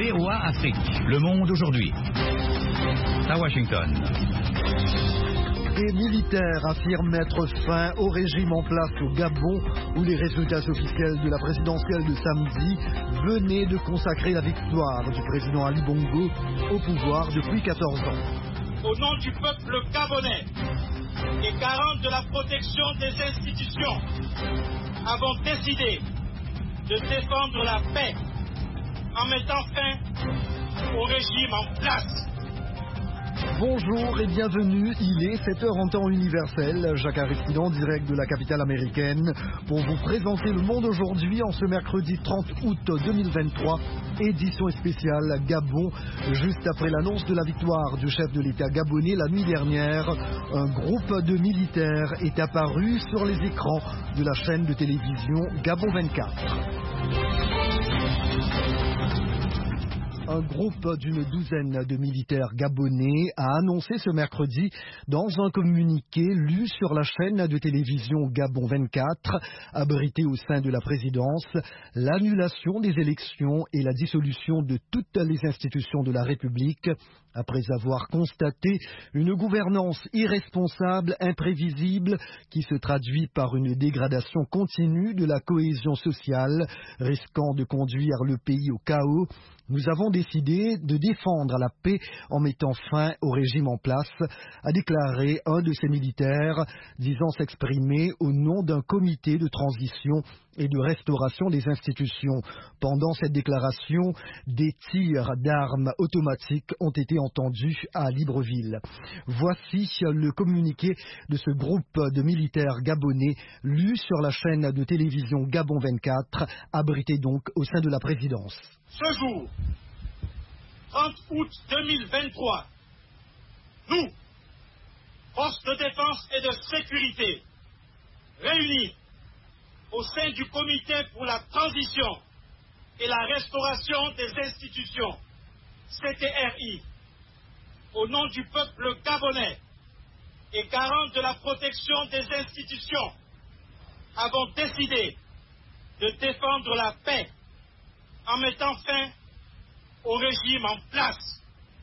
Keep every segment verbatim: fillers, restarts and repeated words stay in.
V O A Afrique. Le monde aujourd'hui. À Washington. Les militaires affirment mettre fin au régime en place au Gabon, où les résultats officiels de la présidentielle de samedi venaient de consacrer la victoire du président Ali Bongo au pouvoir depuis quatorze ans. Au nom du peuple gabonais et garant de la protection des institutions, avons décidé de défendre la paix en mettant fin au régime en place. Bonjour et bienvenue, il est sept heures en temps universel. Jacques Aristide en direct de la capitale américaine pour vous présenter Le Monde aujourd'hui en ce mercredi trente août deux mille vingt-trois, édition spéciale Gabon. Juste après l'annonce de la victoire du chef de l'État gabonais la nuit dernière, un groupe de militaires est apparu sur les écrans de la chaîne de télévision Gabon vingt-quatre. Un groupe d'une douzaine de militaires gabonais a annoncé ce mercredi dans un communiqué lu sur la chaîne de télévision Gabon vingt-quatre, abrité au sein de la présidence, l'annulation des élections et la dissolution de toutes les institutions de la République, après avoir constaté une gouvernance irresponsable, imprévisible, qui se traduit par une dégradation continue de la cohésion sociale, risquant de conduire le pays au chaos. Nous avons décidé de défendre la paix en mettant fin au régime en place, a déclaré un de ces militaires, disant s'exprimer au nom d'un comité de transition et de restauration des institutions. Pendant cette déclaration, des tirs d'armes automatiques ont été entendus à Libreville. Voici le communiqué de ce groupe de militaires gabonais lu sur la chaîne de télévision Gabon vingt-quatre, abrité donc au sein de la présidence. Ce jour, trente août deux mille vingt-trois, nous, forces de défense et de sécurité, réunis au sein du Comité pour la transition et la restauration des institutions, C T R I, au nom du peuple gabonais et garant de la protection des institutions, avons décidé de défendre la paix en mettant fin au régime en place.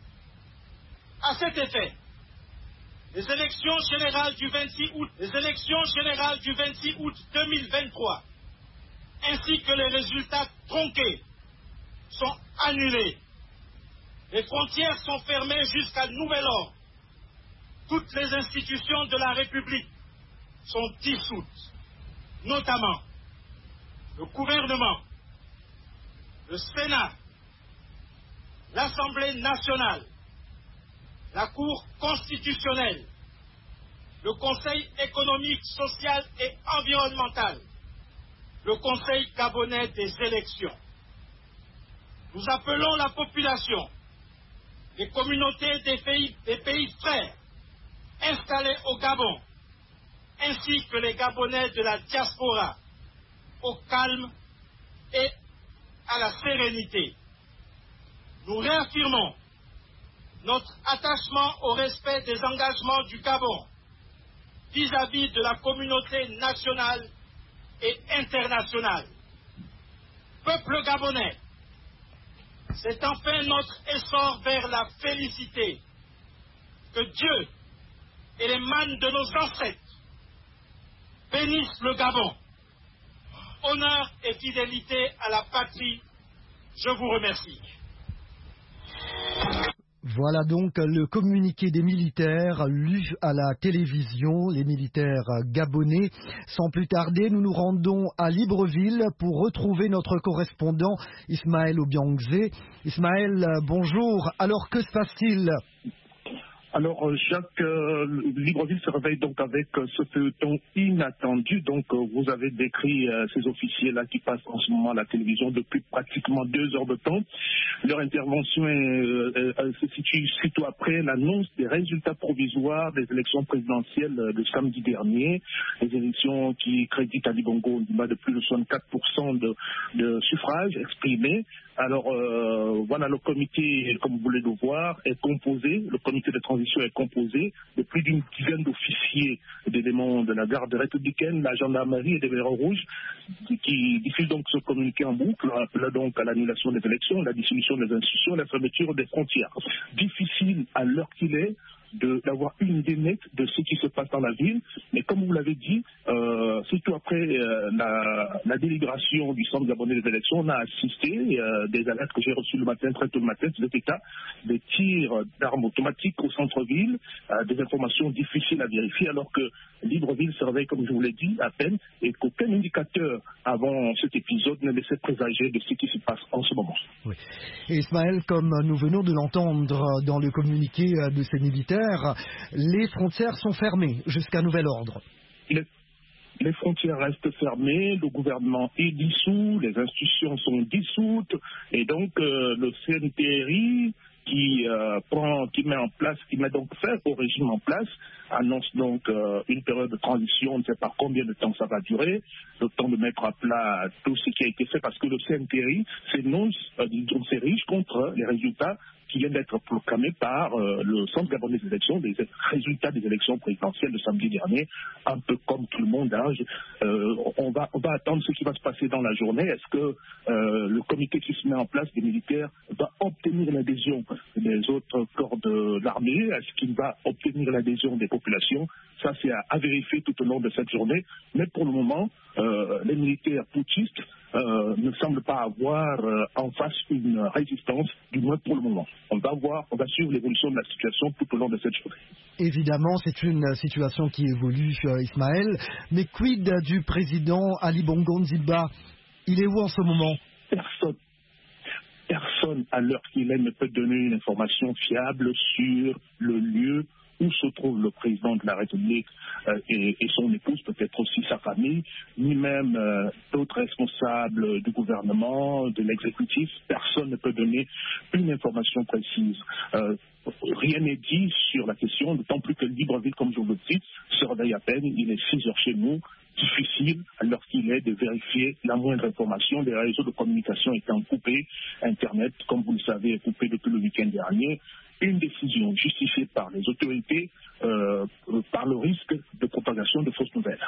À cet effet, les élections générales du vingt-six août, les élections générales du vingt-six août deux mille vingt-trois, ainsi que les résultats tronqués, sont annulés. Les frontières sont fermées jusqu'à nouvel ordre. Toutes les institutions de la République sont dissoutes, notamment le gouvernement, le Sénat, l'Assemblée nationale, la Cour constitutionnelle, le Conseil économique, social et environnemental, le Conseil gabonais des élections. Nous appelons la population, les communautés des pays, des pays frères installés au Gabon, ainsi que les Gabonais de la diaspora, au calme et à la sérénité. Nous réaffirmons notre attachement au respect des engagements du Gabon vis-à-vis de la communauté nationale et internationale. Peuple gabonais, c'est enfin notre essor vers la félicité. Que Dieu et les mânes de nos ancêtres bénissent le Gabon. Honneur et fidélité à la patrie, je vous remercie. Voilà donc le communiqué des militaires lu à la télévision, les militaires gabonais. Sans plus tarder, nous nous rendons à Libreville pour retrouver notre correspondant Ismaël Obiangze. Ismaël, bonjour. Alors que se passe-t-il ? Alors, Jacques, euh, Libreville se réveille donc avec euh, ce feuilleton inattendu. Donc, euh, vous avez décrit euh, ces officiers-là qui passent en ce moment à la télévision depuis pratiquement deux heures de temps. Leur intervention est, euh, euh, se situe surtout après l'annonce des résultats provisoires des élections présidentielles de samedi dernier. Les élections qui créditent Ali Bongo de plus de soixante-quatre pour cent de, de suffrages exprimés. Alors euh, voilà, le comité, comme vous voulez le voir, est composé, le comité de transition est composé de plus d'une dizaine d'officiers d'éléments de la garde républicaine, la gendarmerie et des Verts rouges, qui diffusent donc ce communiqué en boucle, appelant donc à l'annulation des élections, la dissolution des institutions, la fermeture des frontières. Difficile à l'heure qu'il est d'avoir une idée nette de ce qui se passe dans la ville, mais comme vous l'avez dit, euh, surtout après euh, la, la délibération du centre gabonais des élections, on a assisté euh, des alertes que j'ai reçues le matin, très tôt le matin, de l'État, des tirs d'armes automatiques au centre-ville, euh, des informations difficiles à vérifier, alors que Libreville se réveille, comme je vous l'ai dit, à peine, et qu'aucun indicateur avant cet épisode ne laissait présager de ce qui se passe en ce moment. Oui. Et Ismaël, comme nous venons de l'entendre dans le communiqué de ces militaires, les frontières sont fermées jusqu'à nouvel ordre. Les, les frontières restent fermées, le gouvernement est dissous, les institutions sont dissoutes, et donc euh, le C N T R I qui euh, prend, qui met en place, qui met donc fin au régime en place, annonce donc euh, une période de transition, on ne sait pas combien de temps ça va durer, le temps de mettre à plat tout ce qui a été fait, parce que le C N T R I s'énonce, euh, disons, s'érige contre les résultats qui viennent d'être proclamés par euh, le Centre gabonais des élections, des résultats des élections présidentielles de samedi dernier, un peu comme tout le monde. Hein, je, euh, on, va, on va attendre ce qui va se passer dans la journée. Est-ce que euh, le comité qui se met en place des militaires va obtenir l'adhésion des autres corps de l'armée? Est-ce qu'il va obtenir l'adhésion des populations? Ça, c'est à, à vérifier tout au long de cette journée. Mais pour le moment, euh, les militaires putschistes Euh, ne semble pas avoir euh, en face une résistance, du moins pour le moment. On va voir, on va suivre l'évolution de la situation tout au long de cette journée. Évidemment, c'est une situation qui évolue, euh, Ismaël. Mais quid du président Ali Bongo Ondimba? Il est où en ce moment? Personne. Personne, à l'heure qu'il est, ne peut donner une information fiable sur le lieu où se trouve le président de la République euh, et, et son épouse, peut-être aussi sa famille, ni même euh, d'autres responsables du gouvernement, de l'exécutif. Personne ne peut donner une information précise. Euh, rien n'est dit sur la question, d'autant plus que Libreville, comme je vous le dis, se réveille à peine. Il est six heures chez nous. Difficile, alors qu'il est, de vérifier la moindre information. Les réseaux de communication étant coupés, Internet, comme vous le savez, est coupé depuis le week-end dernier. Une décision justifiée par les autorités euh, par le risque de propagation de fausses nouvelles.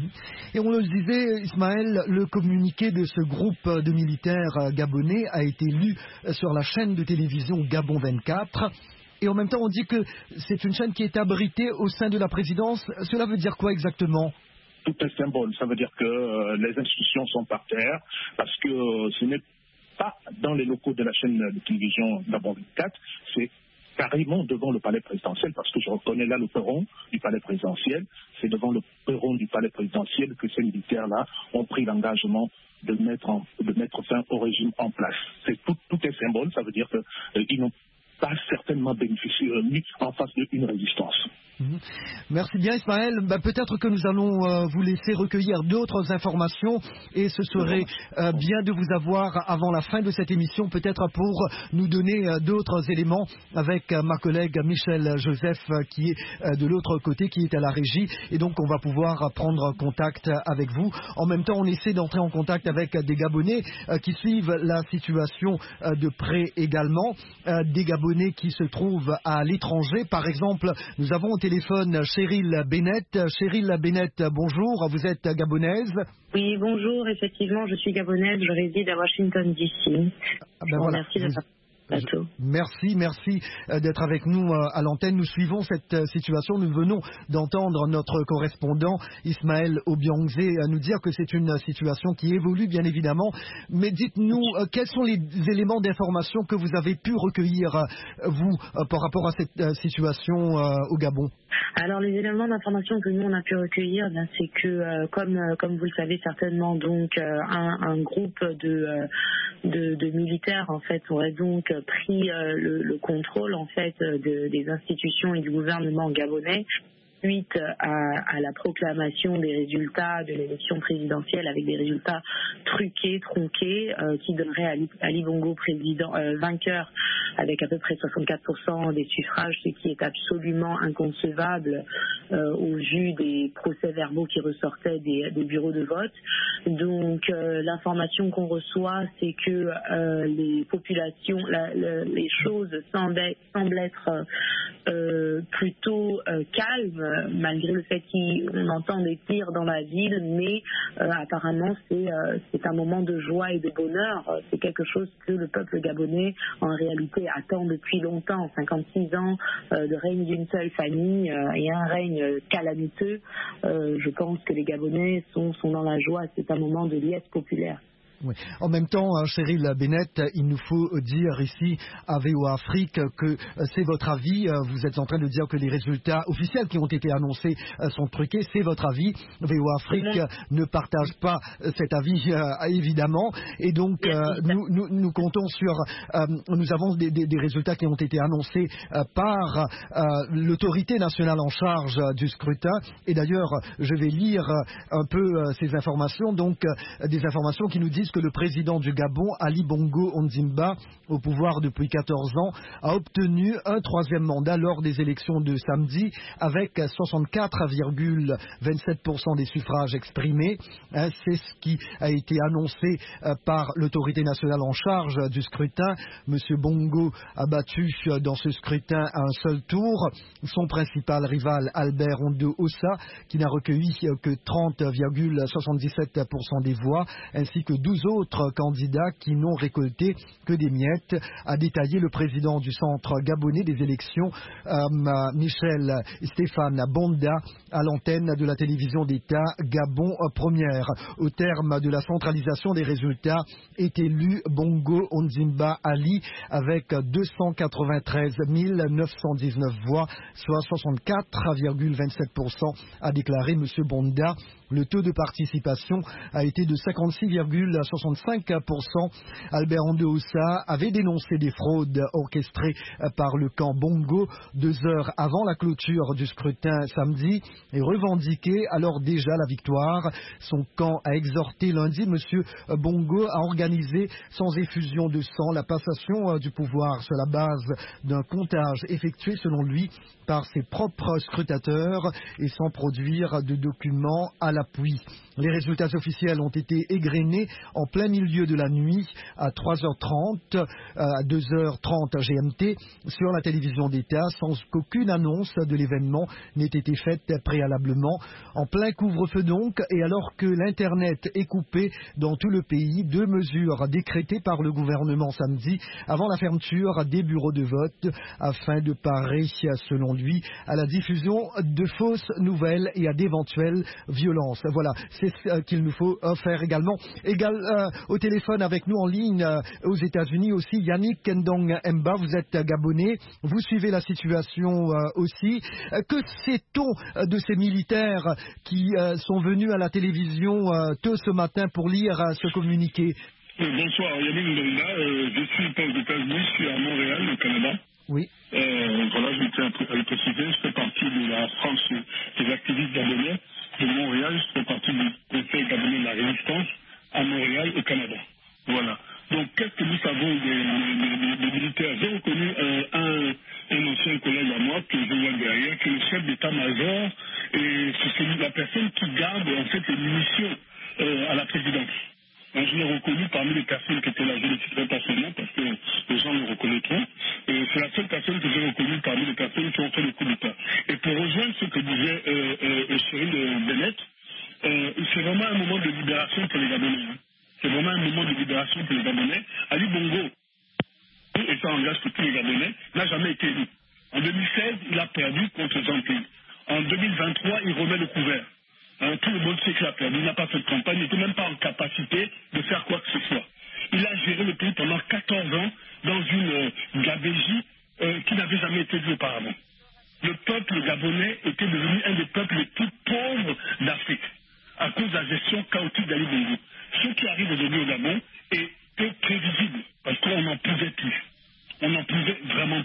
Et on le disait, Ismaël, le communiqué de ce groupe de militaires gabonais a été lu sur la chaîne de télévision Gabon vingt-quatre. Et en même temps, on dit que c'est une chaîne qui est abritée au sein de la présidence. Cela veut dire quoi exactement ? Tout un symbole. Ça veut dire que euh, les institutions sont par terre, parce que euh, ce n'est pas dans les locaux de la chaîne de télévision Gabon vingt-quatre, c'est carrément devant le palais présidentiel, parce que je reconnais là le perron du palais présidentiel. C'est devant le perron du palais présidentiel que ces militaires-là ont pris l'engagement de mettre, en, de mettre fin au régime en place. C'est tout, tout est symbole. Ça veut dire qu'ils euh, n'ont pas certainement bénéficié euh, mis en face d'une résistance. Mmh. Merci bien Ismaël. Ben, peut-être que nous allons euh, vous laisser recueillir d'autres informations et ce serait euh, bien de vous avoir avant la fin de cette émission, peut-être pour nous donner euh, d'autres éléments avec euh, ma collègue Michel Joseph euh, qui est euh, de l'autre côté, qui est à la régie, et donc on va pouvoir prendre contact avec vous. En même temps, on essaie d'entrer en contact avec des Gabonais euh, qui suivent la situation euh, de près également, euh, des Gabonais qui se trouvent à l'étranger. Par exemple, nous avons au téléphone Cheryl Bennett. Cheryl Bennett, bonjour, vous êtes gabonaise? Oui, bonjour, effectivement, je suis gabonaise, je réside à Washington D C. Ah ben voilà. Merci de Je, merci, merci euh, d'être avec nous euh, à l'antenne. Nous suivons cette euh, situation. Nous venons d'entendre notre correspondant Ismaël Obiangze euh, nous dire que c'est une euh, situation qui évolue bien évidemment. Mais dites-nous, euh, quels sont les éléments d'information que vous avez pu recueillir, euh, vous, euh, par rapport à cette euh, situation euh, au Gabon? Alors les éléments d'information que nous on a pu recueillir, ben, c'est que euh, comme euh, comme vous le savez certainement, donc euh, un, un groupe de, euh, de de militaires en fait aurait donc pris euh, le, le contrôle en fait de, des institutions et du gouvernement gabonais. suite à, à la proclamation des résultats de l'élection présidentielle avec des résultats truqués, tronqués, euh, qui donneraient Ali, Ali Bongo président, euh, vainqueur avec à peu près soixante-quatre pour cent des suffrages, ce qui est absolument inconcevable euh, au vu des procès-verbaux qui ressortaient des, des bureaux de vote. Donc euh, l'information qu'on reçoit, c'est que euh, les populations, la, la, les choses semblent, semblent être euh, plutôt euh, calmes, malgré le fait qu'on entend des tirs dans la ville, mais euh, apparemment c'est euh, c'est un moment de joie et de bonheur. C'est quelque chose que le peuple gabonais en réalité attend depuis longtemps, cinquante-six ans euh, de règne d'une seule famille euh, et un règne calamiteux. Euh, je pense que les Gabonais sont, sont dans la joie. C'est un moment de liesse populaire. Oui. En même temps, Cheryl Bennett, il nous faut dire ici à V O A Afrique que c'est votre avis. Vous êtes en train de dire que les résultats officiels qui ont été annoncés sont truqués. C'est votre avis. V O A Afrique ne partage pas cet avis, évidemment. Et donc, nous, nous, nous comptons sur... Nous avons des, des, des résultats qui ont été annoncés par l'autorité nationale en charge du scrutin. Et d'ailleurs, je vais lire un peu ces informations. Donc, des informations qui nous disent que le président du Gabon, Ali Bongo Ondimba, au pouvoir depuis quatorze ans, a obtenu un troisième mandat lors des élections de samedi avec soixante-quatre virgule vingt-sept pour cent des suffrages exprimés. Hein, c'est ce qui a été annoncé euh, par l'autorité nationale en charge du scrutin. Monsieur Bongo a battu euh, dans ce scrutin à un seul tour son principal rival Albert Ondo Ossa, qui n'a recueilli euh, que trente virgule soixante-dix-sept pour cent des voix, ainsi que douze autres candidats qui n'ont récolté que des miettes, a détaillé le président du centre gabonais des élections, euh, Michel Stéphane Bonda, à l'antenne de la télévision d'État Gabon Première. Au terme de la centralisation des résultats, est élu Bongo Ondimba Ali avec deux cent quatre-vingt-treize mille neuf cent dix-neuf voix, soit soixante-quatre virgule vingt-sept pour cent, a déclaré M. Bonda. Le taux de participation a été de cinquante-six virgule soixante-cinq pour cent. Albert Ondo Ossa avait dénoncé des fraudes orchestrées par le camp Bongo deux heures avant la clôture du scrutin samedi et revendiqué alors déjà la victoire. Son camp a exhorté lundi M. Bongo à organiser sans effusion de sang la passation du pouvoir sur la base d'un comptage effectué selon lui par ses propres scrutateurs et sans produire de documents à l'appui. Les résultats officiels ont été égrenés en plein milieu de la nuit à trois heures trente, à deux heures trente G M T sur la télévision d'État sans qu'aucune annonce de l'événement n'ait été faite préalablement. En plein couvre-feu donc, et alors que l'Internet est coupé dans tout le pays, deux mesures décrétées par le gouvernement samedi avant la fermeture des bureaux de vote afin de parer, selon lui, à la diffusion de fausses nouvelles et à d'éventuelles violences. Voilà, c'est ce qu'il nous faut faire également. Égal, euh, au téléphone avec nous en ligne euh, aux États-Unis aussi, Yannick Kendong Mba, vous êtes gabonais, vous suivez la situation euh, aussi. Euh, que sait-on euh, de ces militaires qui euh, sont venus à la télévision euh, tôt ce matin pour lire euh, ce communiqué? Bonsoir, Yannick Ndonga, euh, je suis pas aux États-Unis, je suis à Montréal, au Canada. Oui. Euh, voilà, je tiens à le préciser, je fais partie de la France des activistes gabonais de Montréal, je fais partie du Conseil gabonais de la résistance à Montréal, au Canada. Voilà. Donc, qu'est-ce que nous savons des, des, des, des militaires? J'ai reconnu euh, un, un ancien collègue à moi, que je vois derrière, qui est le chef d'état-major, et c'est la personne qui garde en fait les munitions euh, à la présidence. Donc, je l'ai reconnu parmi les personnes qui étaient là. Je ne le citerai pas seulement parce que les gens le reconnaîtront. Et c'est la seule personne que j'ai reconnue parmi les personnes qui ont fait le coup d'État. Et pour rejoindre ce que disait euh, euh, Cheryl Bennett, euh, c'est vraiment un moment de libération pour les Gabonais. Hein. C'est vraiment un moment de libération pour les Gabonais. Ali Bongo, et ça engage pour tous les Gabonais, n'a jamais été élu. En deux mille seize, il a perdu contre Jean-Pierre. En deux mille vingt-trois, il remet le couvert. Hein, tout le monde sait qu'il a perdu, il n'a pas fait de campagne, il n'était même pas en capacité de faire quoi que ce soit. Il a géré le pays pendant quatorze ans dans une euh, gabégie euh, qui n'avait jamais été vue auparavant. Le peuple gabonais était devenu un des peuples les plus pauvres d'Afrique à cause de la gestion chaotique d'Ali Bongo. Ce qui arrive aujourd'hui au Gabon est peu prévisible parce qu'on n'en pouvait plus. On n'en pouvait vraiment plus.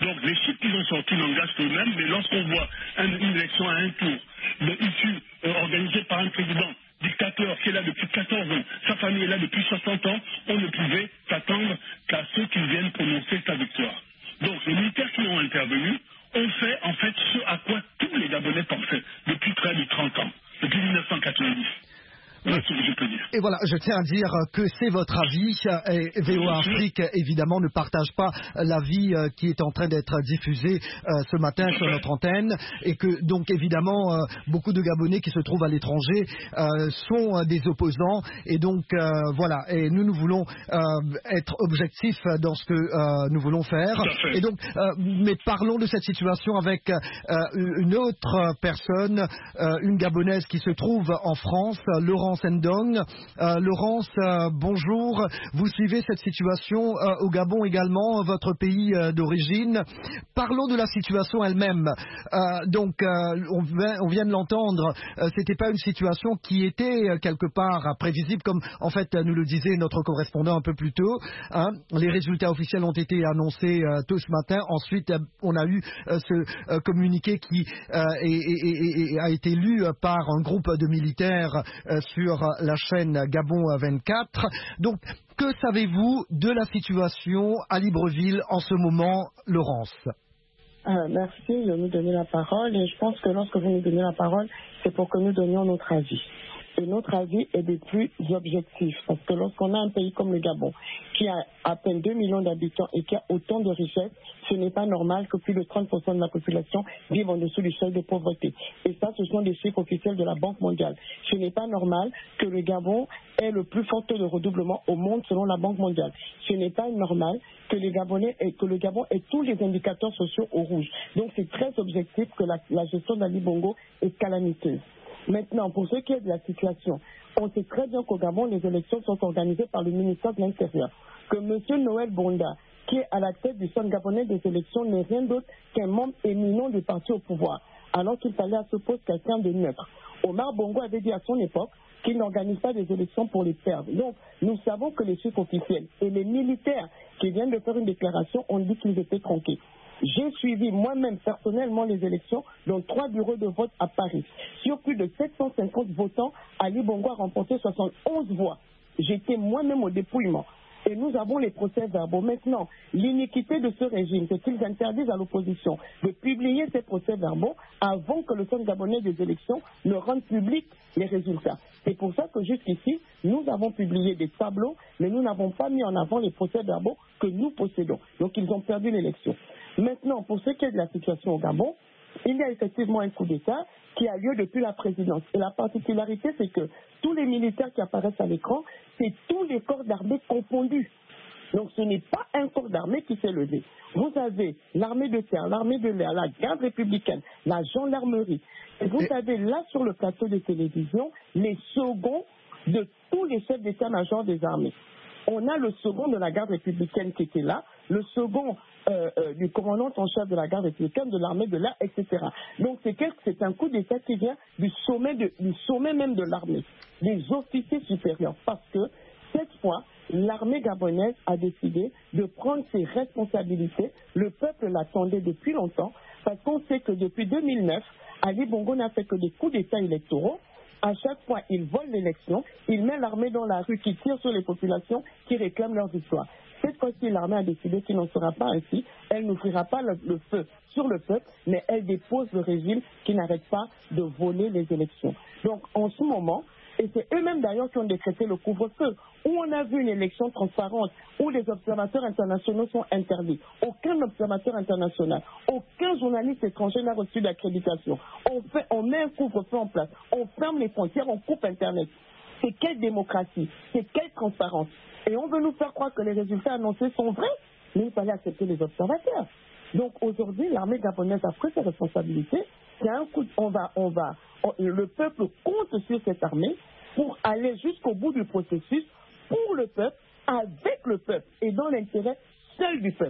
Donc les chiffres qu'ils ont sortis n'engagent qu'eux-mêmes, mais lorsqu'on voit un, une élection à un tour, issue, euh, organisée par un président dictateur qui est là depuis quatorze ans, sa famille est là depuis soixante ans, on ne pouvait s'attendre qu'à ceux qui viennent prononcer sa victoire. Donc les militaires qui ont intervenu ont fait en fait ce à quoi tous les Gabonais pensaient depuis près de trente ans, depuis mille neuf cent quatre-vingt-dix. Voilà ce que je peux dire. Et voilà, je tiens à dire que c'est votre avis. Et V O A Afrique, évidemment, ne partage pas l'avis qui est en train d'être diffusé euh, ce matin sur notre antenne. Et que, donc, évidemment, euh, beaucoup de Gabonais qui se trouvent à l'étranger euh, sont euh, des opposants. Et donc, euh, voilà. Et nous, nous voulons euh, être objectifs dans ce que euh, nous voulons faire. Et donc, euh, mais parlons de cette situation avec euh, une autre personne, euh, une Gabonaise qui se trouve en France, Laurence Ndong. Euh, Laurence, euh, bonjour. Vous suivez cette situation euh, au Gabon également, votre pays euh, d'origine. Parlons de la situation elle-même. Euh, donc, euh, on, vient, on vient de l'entendre, euh, c'était pas une situation qui était euh, quelque part euh, prévisible, comme en fait nous le disait notre correspondant un peu plus tôt. Hein. Les résultats officiels ont été annoncés euh, tôt ce matin. Ensuite, euh, on a eu euh, ce euh, communiqué qui euh, est, est, est, est, a été lu par un groupe de militaires euh, sur sur la chaîne Gabon vingt-quatre. Donc, que savez-vous de la situation à Libreville en ce moment, Laurence? euh, Merci de nous donner la parole. Et je pense que lorsque vous nous donnez la parole, c'est pour que nous donnions notre avis. Et notre avis est des plus objectifs. Parce que lorsqu'on a un pays comme le Gabon, qui a à peine deux millions d'habitants et qui a autant de richesses, ce n'est pas normal que plus de trente pour cent de la population vive en dessous du seuil de pauvreté. Et ça, ce sont des chiffres officiels de la Banque mondiale. Ce n'est pas normal que le Gabon ait le plus fort taux de redoublement au monde selon la Banque mondiale. Ce n'est pas normal que, les Gabonais aient, que le Gabon ait tous les indicateurs sociaux au rouge. Donc c'est très objectif que la, la gestion d'Ali Bongo est calamiteuse. Maintenant, pour ce qui est de la situation, on sait très bien qu'au Gabon, les élections sont organisées par le ministère de l'Intérieur. Que M. Noël Bonda, qui est à la tête du Centre gabonais des élections, n'est rien d'autre qu'un membre éminent du parti au pouvoir, alors qu'il fallait à ce poste quelqu'un de neutre. Omar Bongo avait dit à son époque qu'il n'organise pas des élections pour les perdre. Donc, nous savons que les chiffres officiels et les militaires qui viennent de faire une déclaration ont dit qu'ils étaient tronqués. J'ai suivi moi-même personnellement les élections dans trois bureaux de vote à Paris. Sur plus de sept cent cinquante votants, Ali Bongo a remporté soixante et onze voix. J'étais moi-même au dépouillement. Et nous avons les procès-verbaux. Maintenant, l'iniquité de ce régime, c'est qu'ils interdisent à l'opposition de publier ces procès-verbaux avant que le Centre gabonais des élections ne rende public les résultats. C'est pour ça que jusqu'ici, nous avons publié des tableaux, mais nous n'avons pas mis en avant les procès-verbaux que nous possédons. Donc, ils ont perdu l'élection. Maintenant, pour ce qui est de la situation au Gabon, il y a effectivement un coup d'État qui a lieu depuis la présidence. Et la particularité, c'est que tous les militaires qui apparaissent à l'écran, c'est tous les corps d'armée confondus. Donc ce n'est pas un corps d'armée qui s'est levé. Vous avez l'armée de terre, l'armée de l'air, la garde républicaine, la gendarmerie. Et vous avez là sur le plateau de télévision les seconds de tous les chefs d'état-major des armées. On a le second de la garde républicaine qui était là, le second euh, euh, du commandant en chef de la garde républicaine, de l'armée de l'air, et cetera. Donc c'est, c'est un coup d'État qui vient du sommet, de, du sommet même de l'armée, des officiers supérieurs, parce que cette fois, l'armée gabonaise a décidé de prendre ses responsabilités. Le peuple l'attendait depuis longtemps, parce qu'on sait que depuis deux mille neuf, Ali Bongo n'a fait que des coups d'État électoraux. À chaque fois, il vole l'élection, il met l'armée dans la rue qui tire sur les populations qui réclament leur victoire. Cette fois-ci, l'armée a décidé qu'il n'en sera pas ainsi. Elle n'ouvrira pas le, le feu sur le peuple, mais elle dépose le régime qui n'arrête pas de voler les élections. Donc, en ce moment, et c'est eux-mêmes d'ailleurs qui ont décrété le couvre-feu, où on a vu une élection transparente, où les observateurs internationaux sont interdits. Aucun observateur international, aucun journaliste étranger n'a reçu d'accréditation. On, fait, on met un couvre-feu en place, on ferme les frontières, on coupe Internet. C'est quelle démocratie? C'est quelle transparence? Et on veut nous faire croire que les résultats annoncés sont vrais, mais il fallait accepter les observateurs. Donc aujourd'hui, l'armée gabonaise a pris ses responsabilités. C'est un coup, on va, on va, on, le peuple compte sur cette armée pour aller jusqu'au bout du processus, pour le peuple, avec le peuple et dans l'intérêt seul du peuple.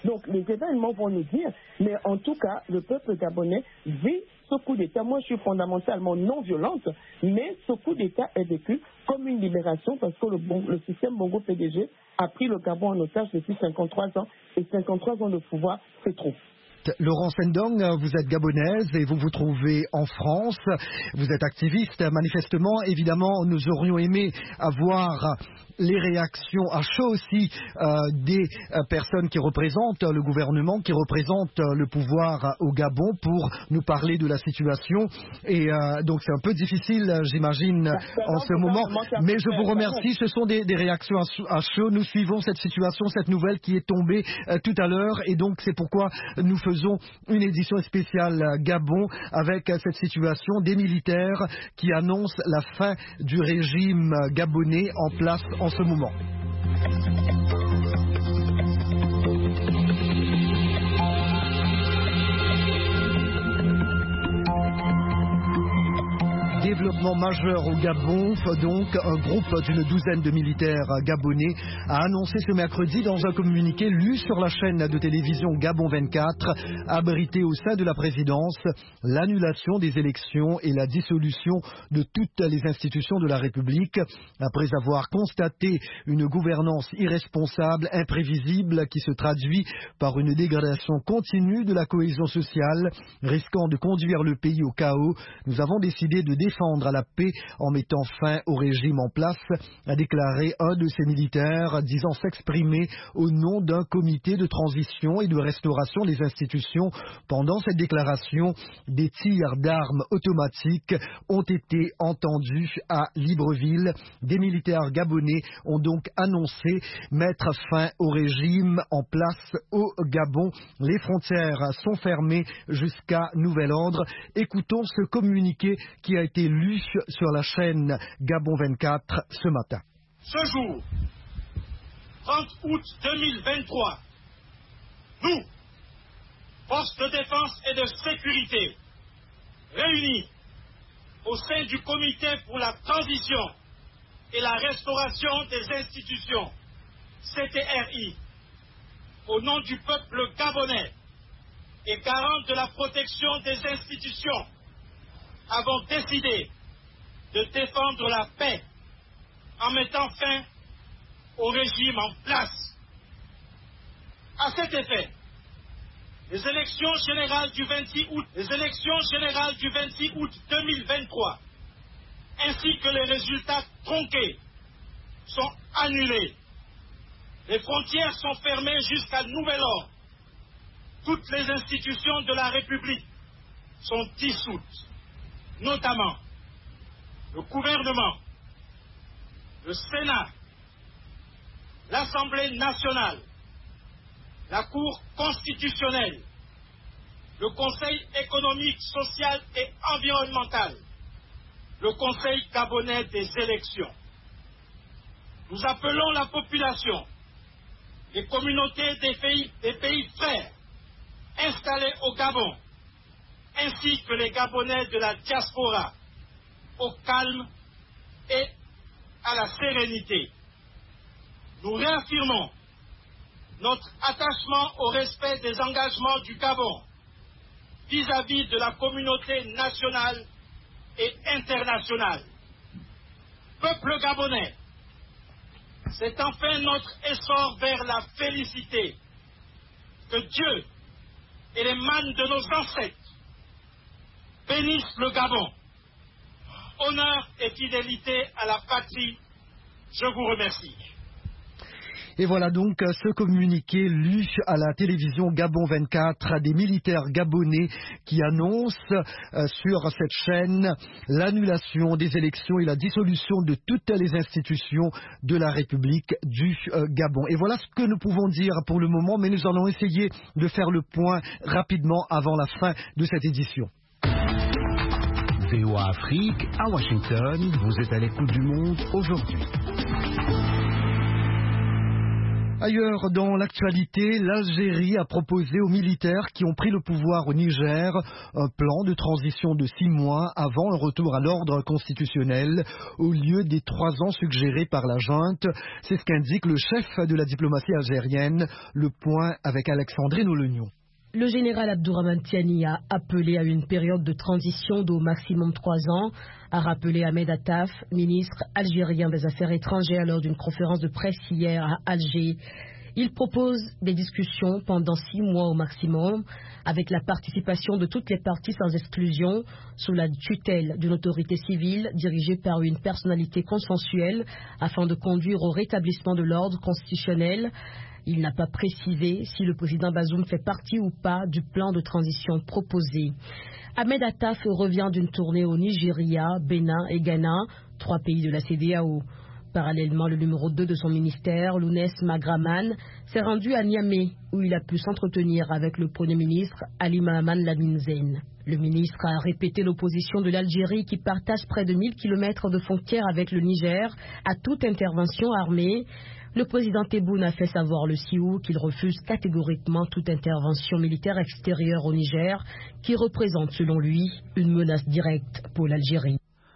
Donc les événements vont nous dire, mais en tout cas, le peuple gabonais vit ce coup d'État. Moi, je suis fondamentalement non violente, mais ce coup d'État est vécu comme une libération parce que le, bon, le système Bongo-P D G a pris le Gabon en otage depuis cinquante-trois ans et cinquante-trois ans de pouvoir, c'est trop. Laurence Ndong, vous êtes gabonaise et vous vous trouvez en France. Vous êtes activiste. Manifestement, évidemment, nous aurions aimé avoir les réactions à chaud aussi euh, des euh, personnes qui représentent le gouvernement, qui représentent euh, le pouvoir au Gabon pour nous parler de la situation. Et euh, donc c'est un peu difficile, j'imagine, en ce moment. Mais je vous remercie. Ce sont des, des réactions à, à chaud. Nous suivons cette situation, cette nouvelle qui est tombée euh, tout à l'heure. Et donc c'est pourquoi nous faisons une édition spéciale Gabon avec euh, cette situation des militaires qui annoncent la fin du régime gabonais en place en ce moment. Développement majeur au Gabon, donc un groupe d'une douzaine de militaires gabonais a annoncé ce mercredi dans un communiqué lu sur la chaîne de télévision Gabon vingt-quatre, abrité au sein de la présidence, l'annulation des élections et la dissolution de toutes les institutions de la République, après avoir constaté une gouvernance irresponsable, imprévisible, qui se traduit par une dégradation continue de la cohésion sociale, risquant de conduire le pays au chaos. Nous avons décidé de défendre à la paix en mettant fin au régime en place, a déclaré un de ses militaires, disant s'exprimer au nom d'un comité de transition et de restauration des institutions. Pendant cette déclaration, des tirs d'armes automatiques ont été entendus à Libreville. Des militaires gabonais ont donc annoncé mettre fin au régime en place au Gabon. Les frontières sont fermées jusqu'à nouvel ordre. Écoutons ce communiqué qui a été lu sur la chaîne Gabon vingt-quatre ce matin. Ce jour, trente août deux mille vingt-trois, nous, forces de défense et de sécurité, réunis au sein du comité pour la transition et la restauration des institutions, C T R I, au nom du peuple gabonais et garant de la protection des institutions, avons décidé de défendre la paix en mettant fin au régime en place. À cet effet, les élections générales du vingt-six août, les élections générales du vingt-six août deux mille vingt-trois, ainsi que les résultats tronqués, sont annulés. Les frontières sont fermées jusqu'à nouvel ordre. Toutes les institutions de la République sont dissoutes, notamment le gouvernement, le Sénat, l'Assemblée nationale, la Cour constitutionnelle, le Conseil économique, social et environnemental, le Conseil gabonais des élections. Nous appelons la population, les communautés des pays, des pays frères installés au Gabon, ainsi que les Gabonais de la diaspora, au calme et à la sérénité. Nous réaffirmons notre attachement au respect des engagements du Gabon vis-à-vis de la communauté nationale et internationale. Peuple gabonais, c'est enfin notre essor vers la félicité. Que Dieu et les mânes de nos ancêtres bénissent le Gabon. Honneur et fidélité à la patrie, je vous remercie. Et voilà donc ce communiqué lu à la télévision Gabon vingt-quatre des militaires gabonais qui annoncent euh, sur cette chaîne l'annulation des élections et la dissolution de toutes les institutions de la République du euh, Gabon. Et voilà ce que nous pouvons dire pour le moment, mais nous allons essayer de faire le point rapidement avant la fin de cette édition. V O A Afrique, à Washington, vous êtes à l'écoute du monde aujourd'hui. Ailleurs, dans l'actualité, l'Algérie a proposé aux militaires qui ont pris le pouvoir au Niger un plan de transition de six mois avant un retour à l'ordre constitutionnel au lieu des trois ans suggérés par la junte. C'est ce qu'indique le chef de la diplomatie algérienne. Le point avec Alexandrine Olegnon. Le général Abdourahmane Tiani a appelé à une période de transition d'au maximum trois ans, a rappelé Ahmed Attaf, ministre algérien des Affaires étrangères lors d'une conférence de presse hier à Alger. Il propose des discussions pendant six mois au maximum, avec la participation de toutes les parties sans exclusion, sous la tutelle d'une autorité civile dirigée par une personnalité consensuelle, afin de conduire au rétablissement de l'ordre constitutionnel. Il n'a pas précisé si le président Bazoum fait partie ou pas du plan de transition proposé. Ahmed Attaf revient d'une tournée au Nigeria, Bénin et Ghana, trois pays de la C E D E A O. Parallèlement, le numéro deux de son ministère, Lounès Magraman, s'est rendu à Niamey, où il a pu s'entretenir avec le Premier ministre Ali Mahaman Lamine Zeine. Le ministre a répété l'opposition de l'Algérie, qui partage près de mille kilomètres de frontière avec le Niger, à toute intervention armée. Le président Tebboune a fait savoir le six août qu'il refuse catégoriquement toute intervention militaire extérieure au Niger, qui représente selon lui une menace directe pour l'Algérie.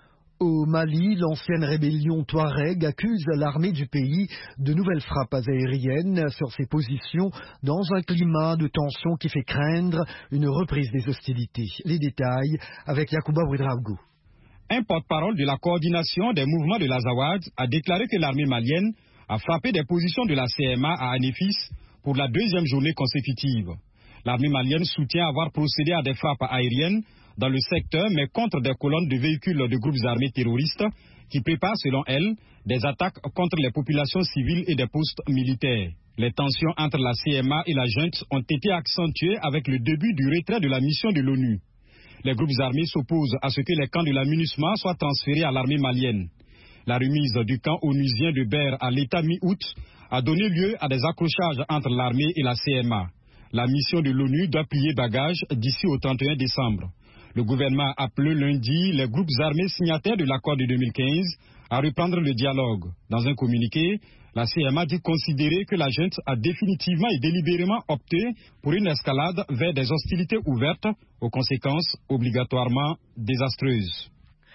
Au Mali, l'ancienne rébellion Touareg accuse l'armée du pays de nouvelles frappes aériennes sur ses positions dans un climat de tension qui fait craindre une reprise des hostilités. Les détails avec Yacouba Ouedraogo. Un porte-parole de la coordination des mouvements de l'Azawad a déclaré que l'armée malienne a frappé des positions de la C M A à Anéfis pour la deuxième journée consécutive. L'armée malienne soutient avoir procédé à des frappes aériennes dans le secteur, mais contre des colonnes de véhicules de groupes armés terroristes qui préparent, selon elle, des attaques contre les populations civiles et des postes militaires. Les tensions entre la C M A et la junte ont été accentuées avec le début du retrait de la mission de l'ONU. Les groupes armés s'opposent à ce que les camps de la MINUSMA soient transférés à l'armée malienne. La remise du camp onusien de Ber à l'État mi-août a donné lieu à des accrochages entre l'armée et la C M A. La mission de l'ONU doit plier bagage d'ici au trente et un décembre. Le gouvernement a appelé lundi les groupes armés signataires de l'accord de deux mille quinze à reprendre le dialogue. Dans un communiqué, la C M A dit considérer que la junte a définitivement et délibérément opté pour une escalade vers des hostilités ouvertes, aux conséquences obligatoirement désastreuses.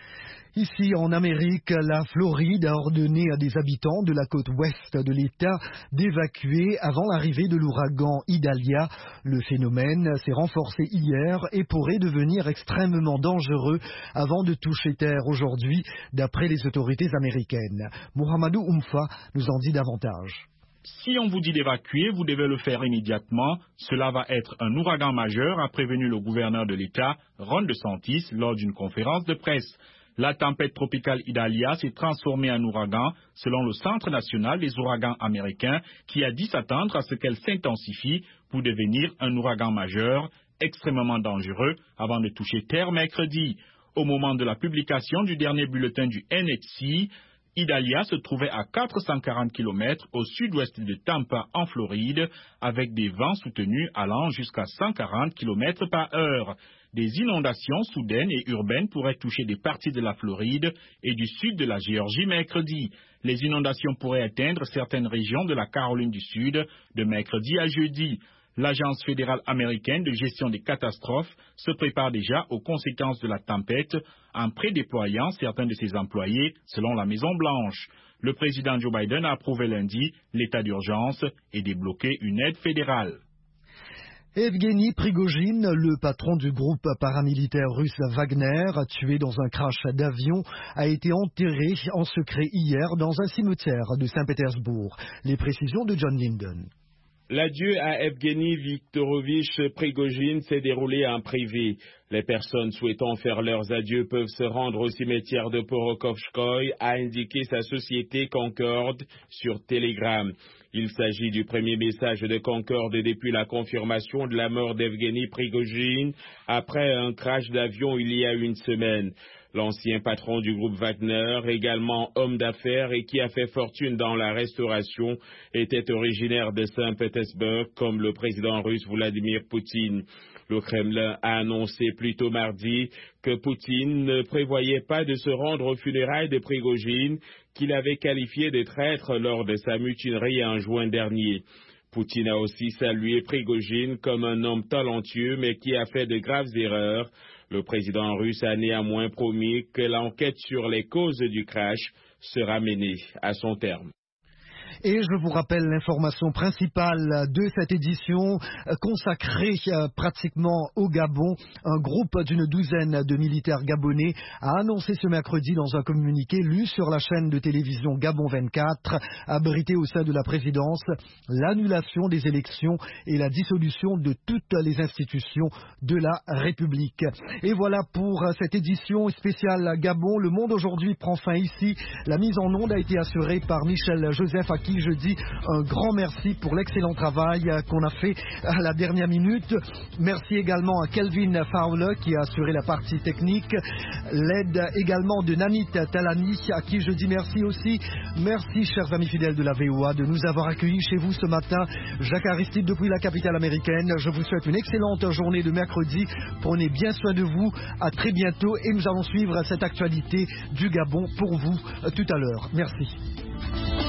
Ici en Amérique, la Floride a ordonné à des habitants de la côte ouest de l'État d'évacuer avant l'arrivée de l'ouragan Idalia. Le phénomène s'est renforcé hier et pourrait devenir extrêmement dangereux avant de toucher terre aujourd'hui, d'après les autorités américaines. Mohamedou Oumfa nous en dit davantage. Si on vous dit d'évacuer, vous devez le faire immédiatement. Cela va être un ouragan majeur, a prévenu le gouverneur de l'État, Ron DeSantis, lors d'une conférence de presse. La tempête tropicale Idalia s'est transformée en ouragan, selon le Centre national des ouragans américains, qui a dit s'attendre à ce qu'elle s'intensifie pour devenir un ouragan majeur, extrêmement dangereux, avant de toucher terre mercredi. Au moment de la publication du dernier bulletin du N H C, Idalia se trouvait à quatre cent quarante kilomètres au sud-ouest de Tampa, en Floride, avec des vents soutenus allant jusqu'à cent quarante kilomètres par heure. Des inondations soudaines et urbaines pourraient toucher des parties de la Floride et du sud de la Géorgie mercredi. Les inondations pourraient atteindre certaines régions de la Caroline du Sud de mercredi à jeudi. L'Agence fédérale américaine de gestion des catastrophes se prépare déjà aux conséquences de la tempête en prédéployant certains de ses employés, selon la Maison-Blanche. Le président Joe Biden a approuvé lundi l'état d'urgence et débloqué une aide fédérale. Evgeny Prigojine, le patron du groupe paramilitaire russe Wagner, tué dans un crash d'avion, a été enterré en secret hier dans un cimetière de Saint-Pétersbourg. Les précisions de John Linden. L'adieu à Evgeny Viktorovich Prigojine s'est déroulé en privé. Les personnes souhaitant faire leurs adieux peuvent se rendre au cimetière de Porokovskoï, a indiqué sa société Concorde sur Telegram. Il s'agit du premier message de Concorde depuis la confirmation de la mort d'Evgeny Prigojine après un crash d'avion il y a une semaine. L'ancien patron du groupe Wagner, également homme d'affaires et qui a fait fortune dans la restauration, était originaire de Saint-Pétersbourg comme le président russe Vladimir Poutine. Le Kremlin a annoncé plus tôt mardi que Poutine ne prévoyait pas de se rendre aux funérailles de Prigojine, qu'il avait qualifié de traître lors de sa mutinerie en juin dernier. Poutine a aussi salué Prigojine comme un homme talentueux mais qui a fait de graves erreurs. Le président russe a néanmoins promis que l'enquête sur les causes du crash sera menée à son terme. Et je vous rappelle l'information principale de cette édition consacrée pratiquement au Gabon. Un groupe d'une douzaine de militaires gabonais a annoncé ce mercredi dans un communiqué lu sur la chaîne de télévision Gabon vingt-quatre, abrité au sein de la présidence, l'annulation des élections et la dissolution de toutes les institutions de la République. Et voilà pour cette édition spéciale Gabon. Le Monde aujourd'hui prend fin ici. La mise en onde a été assurée par Michel Joseph, à qui je dis un grand merci pour l'excellent travail qu'on a fait à la dernière minute. Merci également à Kelvin Fowler qui a assuré la partie technique. L'aide également de Namit Talani, à qui je dis merci aussi. Merci, chers amis fidèles de la V O A, de nous avoir accueillis chez vous ce matin. Jacques Aristide depuis la capitale américaine. Je vous souhaite une excellente journée de mercredi. Prenez bien soin de vous. À très bientôt et nous allons suivre cette actualité du Gabon pour vous tout à l'heure. Merci.